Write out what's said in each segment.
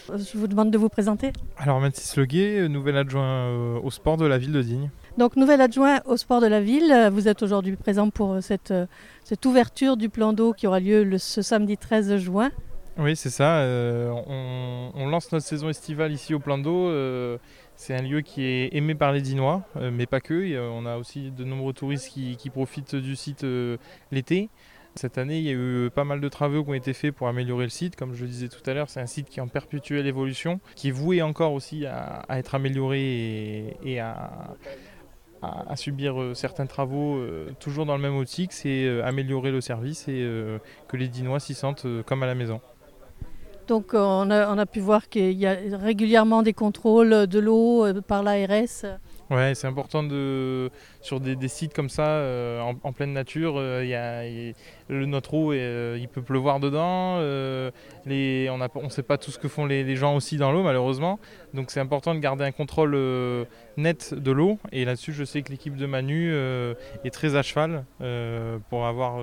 Je vous demande de vous présenter. Alors Mathis Leguet, nouvel adjoint au sport de la ville de Digne. Donc, nouvel adjoint au sport de la ville, vous êtes aujourd'hui présent pour cette ouverture du plan d'eau qui aura lieu ce samedi 13 juin. Oui, c'est ça. On lance notre saison estivale ici au plan d'eau. C'est un lieu qui est aimé par les Dinois, mais pas que. On a aussi de nombreux touristes qui profitent du site l'été. Cette année, il y a eu pas mal de travaux qui ont été faits pour améliorer le site. Comme je le disais tout à l'heure, c'est un site qui est en perpétuelle évolution, qui est voué encore aussi à être amélioré et à subir certains travaux toujours dans le même optique, c'est améliorer le service et que les Dinois s'y sentent comme à la maison. Donc, on a pu voir qu'il y a régulièrement des contrôles de l'eau par l'ARS. Ouais, c'est important sur des sites comme ça, en pleine nature, notre eau, il peut pleuvoir dedans. On ne sait pas tout ce que font les gens aussi dans l'eau, malheureusement. Donc c'est important de garder un contrôle net de l'eau. Et là-dessus, je sais que l'équipe de Manu est très à cheval pour avoir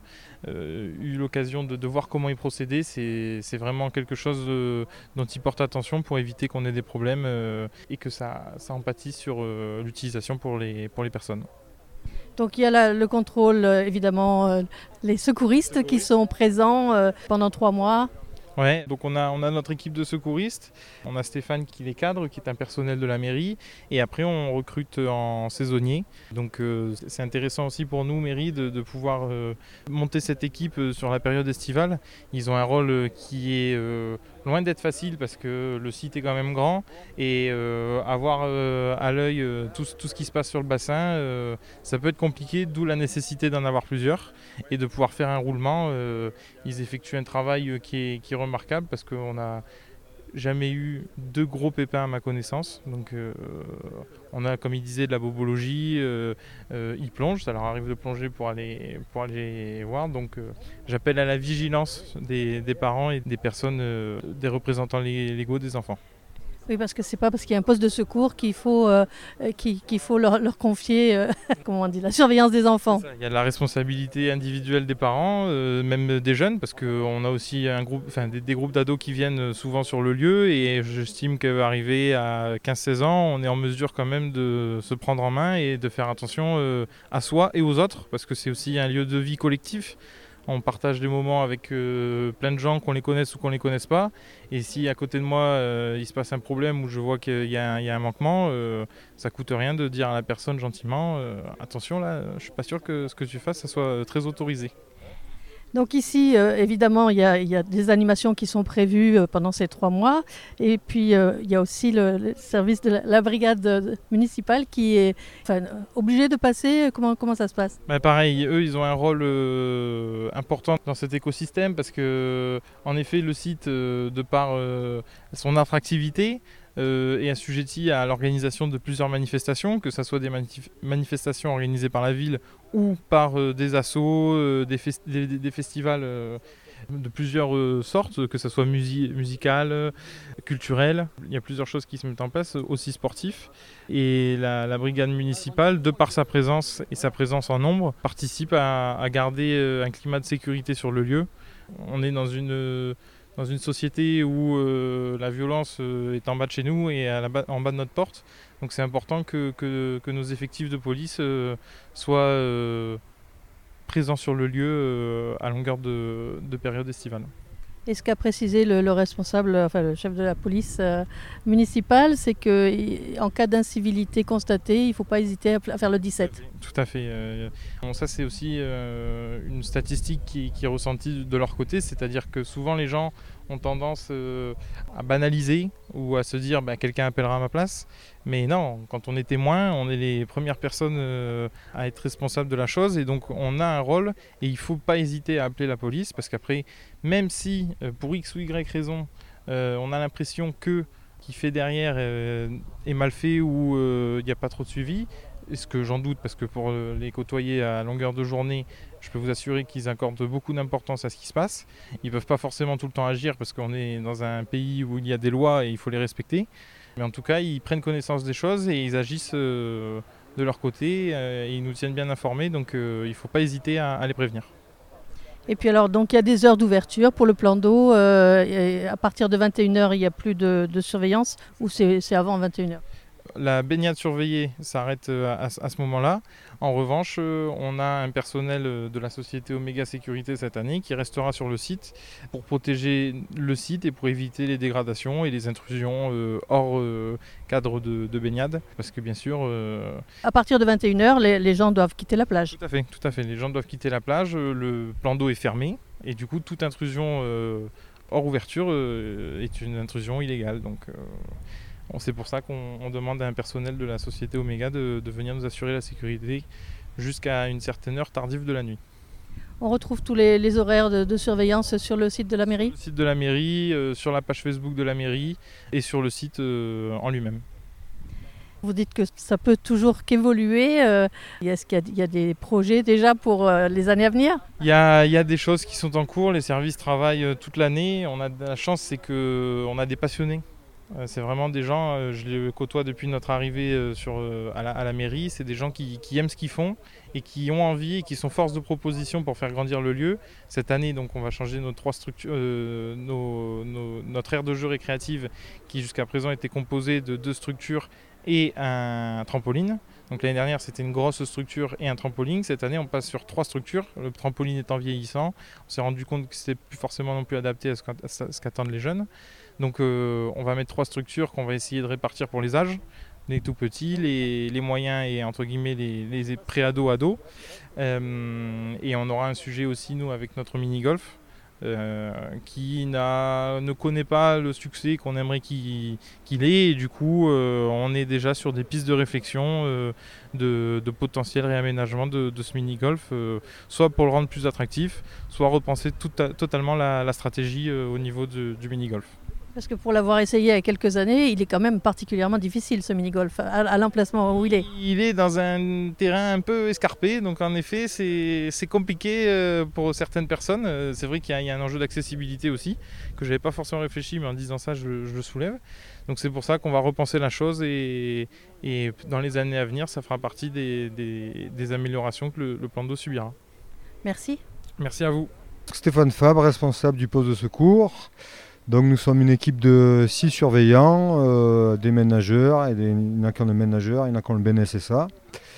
eu l'occasion de voir comment ils procédaient. C'est vraiment quelque chose dont ils portent attention pour éviter qu'on ait des problèmes et que ça en pâtisse sur l'utilisation pour les personnes. Donc, il y a le contrôle, évidemment, les secouristes qui sont présents pendant 3 mois. Ouais, donc on a notre équipe de secouristes, on a Stéphane qui les cadre, qui est un personnel de la mairie, et après on recrute en saisonnier. Donc c'est intéressant aussi pour nous, mairie, de pouvoir monter cette équipe sur la période estivale. Ils ont un rôle qui est loin d'être facile parce que le site est quand même grand, et avoir à l'œil tout ce qui se passe sur le bassin, ça peut être compliqué, d'où la nécessité d'en avoir plusieurs et de pouvoir faire un roulement. Ils effectuent un travail qui est remarquable parce qu'on n'a jamais eu de gros pépins à ma connaissance. Donc on a, comme il disait, de la bobologie, ils plongent, ça leur arrive de plonger pour aller voir. Donc j'appelle à la vigilance des parents et des personnes, des représentants légaux des enfants. Oui, parce que c'est pas parce qu'il y a un poste de secours qu'il faut leur confier comment on dit, la surveillance des enfants. Il y a la responsabilité individuelle des parents, même des jeunes, parce qu'on a aussi des groupes d'ados qui viennent souvent sur le lieu, et j'estime qu'arrivé à 15-16 ans, on est en mesure quand même de se prendre en main et de faire attention à soi et aux autres, parce que c'est aussi un lieu de vie collectif. On partage des moments avec plein de gens, qu'on les connaisse ou qu'on les connaisse pas. Et si à côté de moi, il se passe un problème ou je vois qu'il y a un manquement, ça coûte rien de dire à la personne gentiment attention là, je suis pas sûr que ce que tu fasses ça soit très autorisé. Donc ici, évidemment, il y a des animations qui sont prévues pendant ces 3 mois. Et puis, il y a aussi le service de la brigade municipale qui est obligé de passer. Comment ça se passe ? Pareil, eux, ils ont un rôle important dans cet écosystème parce que, en effet, le site, de par son attractivité, est assujetti à l'organisation de plusieurs manifestations, que ce soit des manifestations organisées par la ville ou par des assos, des festivals de plusieurs sortes, que ce soit musical, culturel. Il y a plusieurs choses qui se mettent en place, aussi sportifs. Et la brigade municipale, de par sa présence et sa présence en nombre, participe à garder un climat de sécurité sur le lieu. On est dans une société où la violence est en bas de chez nous et en bas de notre porte. Donc c'est important que nos effectifs de police soient présents sur le lieu à longueur de période estivale. Et ce qu'a précisé le responsable, le chef de la police municipale, c'est qu'en cas d'incivilité constatée, il ne faut pas hésiter à faire le 17. Tout à fait. Ça, c'est aussi une statistique qui est ressentie de leur côté, c'est-à-dire que souvent les gens ont tendance à banaliser ou à se dire quelqu'un appellera à ma place. Mais non, quand on est témoin, on est les premières personnes à être responsables de la chose, et donc on a un rôle et il ne faut pas hésiter à appeler la police, parce qu'après, même si pour X ou Y raison, on a l'impression que qui fait derrière est mal fait ou il n'y a pas trop de suivi, ce que j'en doute parce que pour les côtoyer à longueur de journée, je peux vous assurer qu'ils accordent beaucoup d'importance à ce qui se passe. Ils ne peuvent pas forcément tout le temps agir parce qu'on est dans un pays où il y a des lois et il faut les respecter. Mais en tout cas, ils prennent connaissance des choses et ils agissent de leur côté et ils nous tiennent bien informés, donc il ne faut pas hésiter à les prévenir. Et puis alors, donc il y a des heures d'ouverture pour le plan d'eau. Et à partir de 21h, il n'y a plus de surveillance ou c'est avant 21h? La baignade surveillée s'arrête à ce moment-là. En revanche, on a un personnel de la société Omega Sécurité cette année qui restera sur le site pour protéger le site et pour éviter les dégradations et les intrusions hors cadre de baignade. Parce que bien sûr... À partir de 21h, les gens doivent quitter la plage. Tout à fait. Les gens doivent quitter la plage. Le plan d'eau est fermé et du coup, toute intrusion hors ouverture est une intrusion illégale. Donc, c'est pour ça qu'on demande à un personnel de la société Omega de venir nous assurer la sécurité jusqu'à une certaine heure tardive de la nuit. On retrouve tous les horaires de surveillance sur le site de la mairie? Sur le site de la mairie, sur la page Facebook de la mairie et sur le site en lui-même. Vous dites que ça peut toujours qu'évoluer. Est-ce qu'il y a des projets déjà pour les années à venir? Il y a des choses qui sont en cours, les services travaillent toute l'année. On a de la chance, c'est qu'on a des passionnés. C'est vraiment des gens, je les côtoie depuis notre arrivée à la mairie, c'est des gens qui aiment ce qu'ils font et qui ont envie et qui sont force de proposition pour faire grandir le lieu. Cette année, donc, on va changer nos 3 structures, notre aire de jeu récréative qui jusqu'à présent était composée de 2 structures et un trampoline. Donc l'année dernière, c'était une grosse structure et un trampoline. Cette année, on passe sur 3 structures. Le trampoline étant vieillissant, on s'est rendu compte que c'était plus forcément non plus adapté à ce qu'attendent les jeunes. Donc on va mettre 3 structures qu'on va essayer de répartir pour les âges, les tout petits, les moyens et entre guillemets les pré-ados, ados. Et on aura un sujet aussi, nous, avec notre mini-golf. Qui ne connaît pas le succès qu'on aimerait qu'il ait, et du coup on est déjà sur des pistes de réflexion de potentiel réaménagement de ce mini-golf, soit pour le rendre plus attractif, soit repenser totalement la stratégie au niveau du mini-golf. Parce que pour l'avoir essayé il y a quelques années, il est quand même particulièrement difficile ce mini-golf, à l'emplacement où il est. Il est dans un terrain un peu escarpé, donc en effet c'est compliqué pour certaines personnes. C'est vrai qu'il y a un enjeu d'accessibilité aussi, que je n'avais pas forcément réfléchi, mais en disant ça je le soulève. Donc c'est pour ça qu'on va repenser la chose et dans les années à venir, ça fera partie des améliorations que le plan d'eau subira. Merci. Merci à vous. Stéphane Fabre, responsable du poste de secours. Donc nous sommes une équipe de 6 surveillants, des ménageurs, il y en a qui ont le ménageur, il y en a qui ont le BNSSA.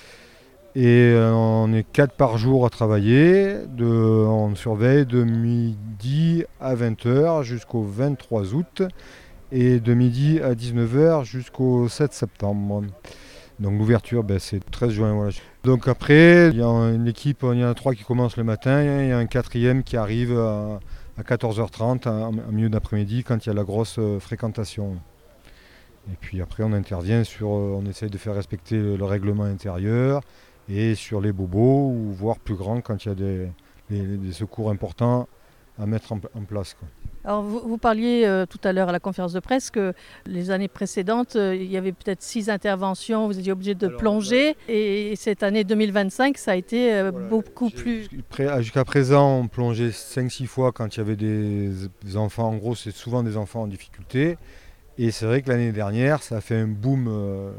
Et on est 4 par jour à travailler, on surveille de midi à 20h jusqu'au 23 août et de midi à 19h jusqu'au 7 septembre. Donc l'ouverture, c'est le 13 juin. Voilà. Donc après, il y a une équipe, il y en a 3 qui commencent le matin, il y a un 4e qui arrive à 14h30 en milieu d'après-midi quand il y a la grosse fréquentation. Et puis après on intervient on essaye de faire respecter le règlement intérieur et sur les bobos ou voire plus grand quand il y a des secours importants à mettre en place, quoi. Alors vous parliez tout à l'heure à la conférence de presse que les années précédentes, il y avait peut-être 6 interventions, vous étiez obligé de plonger. Et cette année 2025, ça a été beaucoup plus... Jusqu'à présent, on plongeait 5-6 fois quand il y avait des enfants. En gros, c'est souvent des enfants en difficulté. Et c'est vrai que l'année dernière, ça a fait un boom.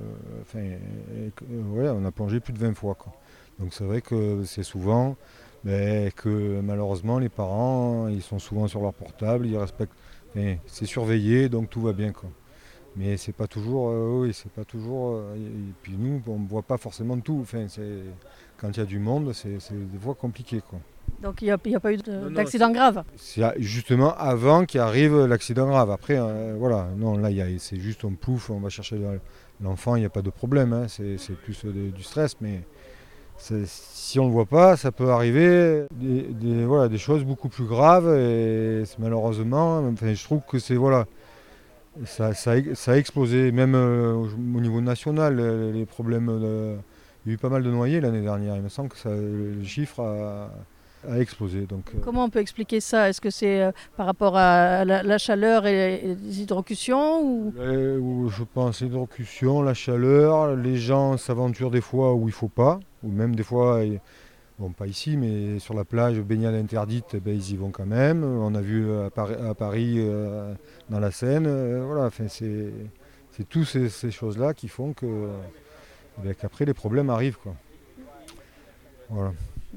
On a plongé plus de 20 fois, quoi. Donc c'est vrai que c'est souvent... Mais que malheureusement les parents ils sont souvent sur leur portable, ils respectent, c'est surveillé donc tout va bien, quoi. Mais c'est pas toujours, c'est pas toujours. Et puis nous on ne voit pas forcément tout. Quand il y a du monde c'est des fois compliqué, quoi. Donc il n'y a pas eu d'accident grave? C'est justement avant qu'il arrive l'accident grave. Après voilà, non là c'est juste on pouffe, on va chercher l'enfant, il n'y a pas de problème, hein. C'est plus du stress, mais si on ne le voit pas, ça peut arriver des choses beaucoup plus graves et malheureusement, je trouve que ça a explosé, même au niveau national, les problèmes. Il y a eu pas mal de noyés l'année dernière, il me semble que le chiffre a explosé. Donc, comment on peut expliquer ça? Est-ce que c'est par rapport à la chaleur et les hydrocutions ou je pense l'hydrocution, la chaleur, les gens s'aventurent des fois où il ne faut pas, ou même des fois, bon pas ici, mais sur la plage, baignade interdite, ils y vont quand même. On a vu à Paris, dans la Seine, c'est toutes ces choses-là qui font qu'après les problèmes arrivent, quoi. Voilà.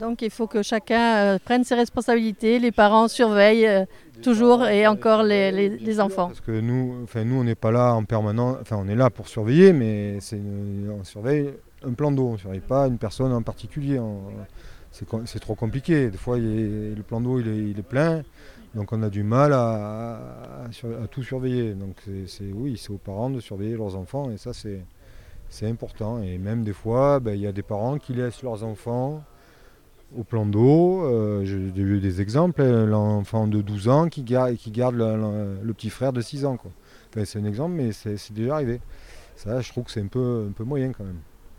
Donc il faut que chacun prenne ses responsabilités, les parents surveillent toujours et encore les enfants. Parce que nous on n'est pas là en permanence, on est là pour surveiller, mais on surveille un plan d'eau, on ne surveille pas une personne en particulier. C'est trop compliqué, des fois le plan d'eau il est plein, donc on a du mal à tout surveiller. Donc c'est aux parents de surveiller leurs enfants et ça c'est important. Et même des fois, il y a des parents qui laissent leurs enfants au plan d'eau. J'ai eu des exemples, l'enfant de 12 ans qui garde le petit frère de 6 ans. Quoi. C'est un exemple, mais c'est déjà arrivé. Ça, je trouve que c'est un peu moyen quand même.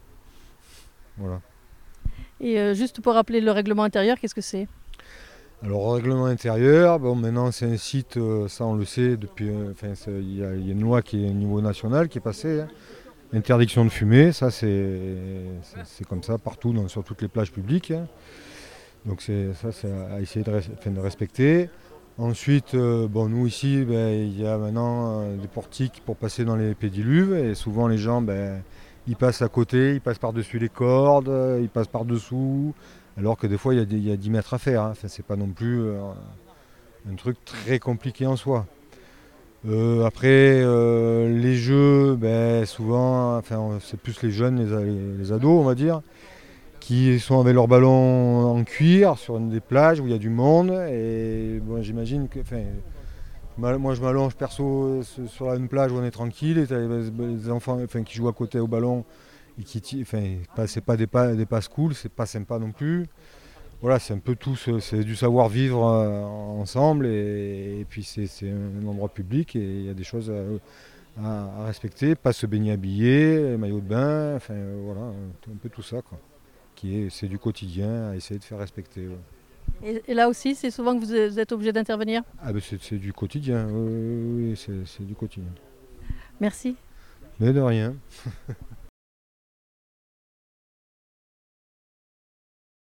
Voilà. Et juste pour rappeler le règlement intérieur, qu'est-ce que c'est ? Alors, le règlement intérieur, maintenant c'est un site, ça on le sait, depuis. Il y a une loi qui est au niveau national qui est passée. Hein. Interdiction de fumer, ça c'est comme ça partout, sur toutes les plages publiques. Hein. Donc c'est à essayer de respecter. Ensuite, nous ici, il y a maintenant des portiques pour passer dans les pédiluves. Et souvent les gens, ils passent à côté, ils passent par-dessus les cordes, ils passent par-dessous. Alors que des fois, il y a 10 mètres à faire. Hein. C'est pas non plus un truc très compliqué en soi. Après, les jeux, souvent, c'est plus les jeunes, les ados, on va dire, qui sont avec leur ballon en cuir sur des plages où il y a du monde. Et j'imagine que, moi je m'allonge perso sur une plage où on est tranquille et t'as les enfants qui jouent à côté au ballon et c'est pas des passes cool, c'est pas sympa non plus. Voilà, c'est un peu tout, c'est du savoir-vivre ensemble et puis c'est un endroit public et il y a des choses à respecter, pas se baigner habillé, maillot de bain, voilà, un peu tout ça quoi. C'est du quotidien à essayer de faire respecter. Ouais. Et là aussi, c'est souvent que vous êtes obligé d'intervenir ? C'est du quotidien, oui, c'est du quotidien. Merci. Mais de rien.